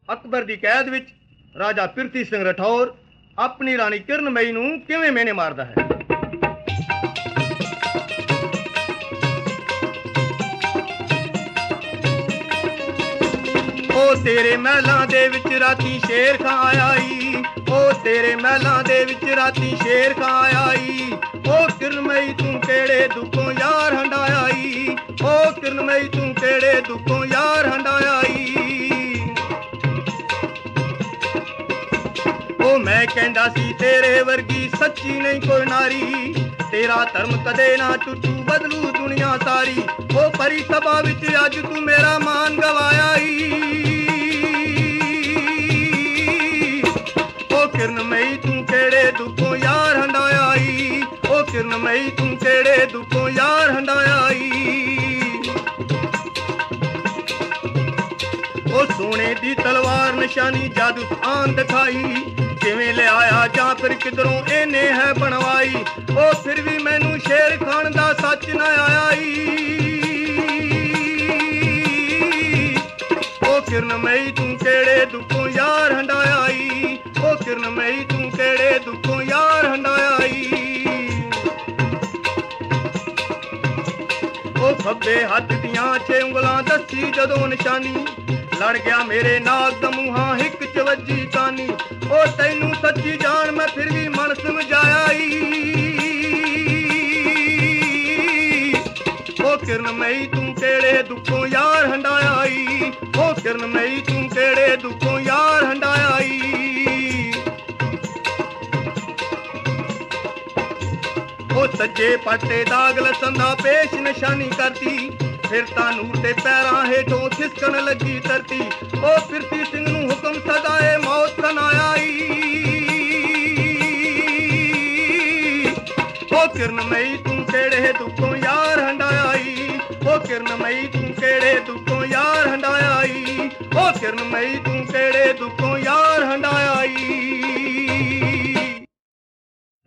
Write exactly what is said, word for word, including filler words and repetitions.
ਅਕਬਰ ਦੀ ਕੈਦ ਵਿੱਚ ਰਾਜਾ ਪ੍ਰਿਥੀ ਸਿੰਘ ਰਾਠੌਰ ਆਪਣੀ ਰਾਣੀ ਕਿਰਨਮਈ ਨੂੰ ਕਿਵੇਂ ਮੇਨੇ ਮਾਰਦਾ ਹੈ। ਉਹ ਤੇਰੇ ਮਹਿਲਾਂ ਦੇ ਵਿੱਚ ਰਾਤੀ ਸ਼ੇਰ ਖਾਂ ਆਇਆ ਈ, ਉਹ ਤੇਰੇ ਮਹਿਲਾਂ ਦੇ ਵਿੱਚ ਰਾਤੀ ਸ਼ੇਰ ਖਾਂ ਆਇਆ ਈ। ਉਹ ਕਿਰਨਮਈ ਤੂੰ ਕਿਹੜੇ ਦੁੱਖੋਂ ਯਾਰ ਹੰਡਾਇਆ ਈ, ਉਹ ਕਿਰਨਮਈ ਤੂੰ ਕਿਹੜੇ ਦੁੱਖੋਂ ਯਾਰ ਹੰਡਾਇਆ ਈ। ਉਹ ਮੈਂ ਕਹਿੰਦਾ ਸੀ ਤੇਰੇ ਵਰਗੀ ਸੱਚੀ ਨਹੀਂ ਕੋਈ ਨਾਰੀ, ਤੇਰਾ ਧਰਮ ਕਦੇ ਨਾ ਟੁੱਟੂ ਬਦਲੂ ਦੁਨੀਆ ਸਾਰੀ। ਉਹ ਪਰੀ ਸਭਾ ਵਿੱਚ ਅੱਜ ਤੂੰ ਮੇਰਾ ਮਾਨ ਗਵਾਇਆ ਈ। ਉਹ ਕਿਰਨਮਈ ਤੂੰ ਕਿਹੜੇ ਦੁੱਖੋਂ ਯਾਰ ਹੰਡਾਇਆ ਈ, ਉਹ ਕਿਰਨਮਈ ਤੂੰ ਕਿਹੜੇ ਦੁੱਖੋਂ ਯਾਰ ਹੰਡਾਇਆ ਈ। ਉਹ ਸੋਨੇ ਦੀ ਤਲਵਾਰ ਨਿਸ਼ਾਨੀ ਜਾਦੂ ਆਨ ਦਿਖਾਈ, ਕਿਵੇਂ ਲਿਆਇਆ ਜਾਂ ਫਿਰ ਕਿਧਰੋਂ ਇਹਨੇ ਹੈ ਬਣਵਾਈ। ਉਹ ਫਿਰ ਵੀ ਮੈਨੂੰ ਸ਼ੇਰ ਖਾਨ ਦਾ ਸੱਚ ਨਾ ਆਇਆ ਈ। ਉਹ ਕਿਰਨਮਈ ਤੂੰ ਕਿਹੜੇ ਦੁੱਖੋਂ ਯਾਰ ਹੰਡਾਇਆ ਈ, ਉਹ ਕਿਰਨਮਈ ਤੂੰ ਕਿਹੜੇ ਦੁੱਖੋਂ ਯਾਰ ਹੰਡਾਇਆ ਈ। ਉਹ ਖੱਬੇ ਹੱਥ ਦੀਆਂ ਛੇ ਉਂਗਲਾਂ ਦੱਸੀ ਜਦੋਂ ਨਿਸ਼ਾਨੀ, ਲੜ ਗਿਆ ਮੇਰੇ ਨਾਲ ਦਮੂਹਾਂ ਹਿੱਕ ਚ ਵੱਜੀ ਕਾਨੀ। ਉਹ ਤੈਨੂੰ ਸੱਚੀ ਜਾਣ ਮੈਂ ਫਿਰ ਵੀ ਮਨ ਸਮਝਾਇਆ ਈ। ਉਹ ਕਿਰਨਮਈ ਤੂੰ ਕਿਹੜੇ ਦੁੱਖੋਂ ਯਾਰ ਹੰਡਾਇਆ ਈ, ਉਹ ਕਿਰਨਮਈ ਤੂੰ ਕਿਹੜੇ ਦੁੱਖੋਂ ਯਾਰ ਹੰਡਾਇਆ ਈ। ਉਹ ਸੱਜੇ ਪਾਟੇ ਦਾਗ ਲਸਣ ਦਾ ਪੇਸ਼ ਨਿਸ਼ਾਨੀ ਕਰਤੀ, ਫਿਰ ਤਾਂ ਨੂਰ ਦੇ ਪੈਰਾਂ ਹੇਠੋਂ ਖਿਸਕਣ ਲੱਗੀ ਧਰਤੀ। ਉਹ ਪ੍ਰਿਥੀ ਸਿੰਘ ਨੂੰ ਹੁਕਮ ਸਦਾਏ ਮੌਤ ਸੁਣਾਇਆ ਈ। ਉਹ ਕਿਰਨਮਈ ਤੂੰ ਕਿਹੜੇ ਦੁੱਖੋਂ ਯਾਰ ਹੰਡਾਇਆ ਈ, ਉਹ ਕਿਰਨਮਈ ਤੂੰ ਕਿਹੜੇ ਦੁੱਖੋਂ ਯਾਰ ਹੰਡਾਇਆ ਈ, ਉਹ ਕਿਰਨਮਈ ਤੂੰ ਕਿਹੜੇ ਦੁੱਖੋਂ ਯਾਰ ਹੰਡਾਇਆ ਈ।